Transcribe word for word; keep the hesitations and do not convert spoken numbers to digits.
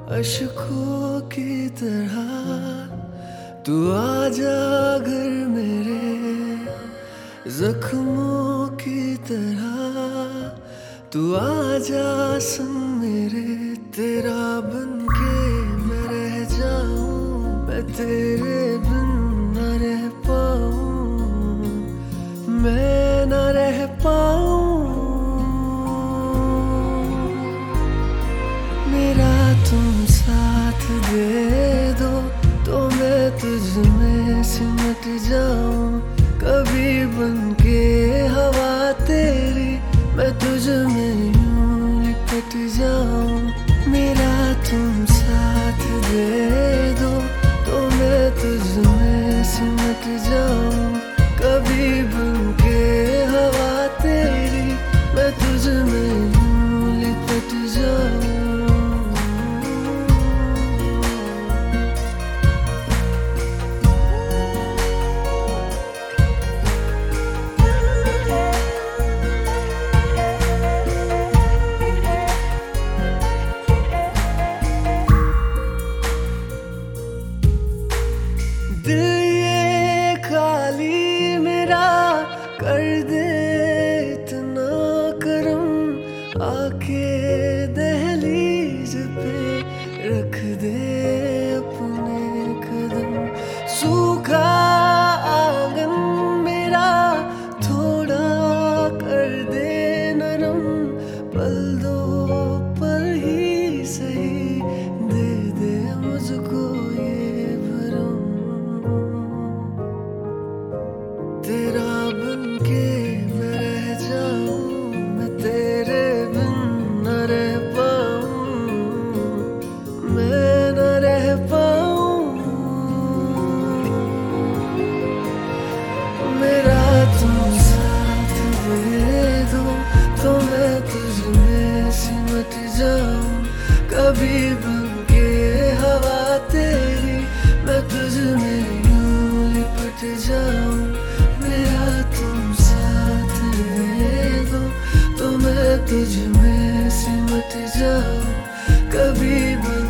अशकों की तरह तू आजा घर मेरे, जख्मों की तरह तू आजा संग मेरे। तेरा बन के मैं रह जाऊं, मैं तेरे बिन न रह पाऊं, मैं न रह पाऊं। मेरा तुम साथ दे दो तो मैं तुझ में सिमट जाऊं, कभी बन के हवा तेरी मैं तुझ में यूं लिपट जाऊं। मेरा तुम साथ दे दो तो मैं तुझ में सिमट जाऊं, कभी बन के हवा तेरी मैं तुझ में यूं लिपट जाऊं। दिल ये खाली मेरा कर दे इतना करम, आके दहलीज पे रख दे अपने कदम। सूखा आंगन मेरा थोड़ा कर दे नरम, पल दो पल ही सही दे दे मुझको ये भरम। तेरा बन के मैं रह जाऊं, मैं तेरे बिन न रह पाऊं, मैं न रह पाऊं। मेरा तुम साथ दे दो तो मैं तुझ में सिमट जाऊं, कभी बन के हवा तेरी मैं तुझ में यूं लिपट जाऊं। मेरा तुम साथ दे दो तो मैं तुझ में सिमट जाऊं, कभी बन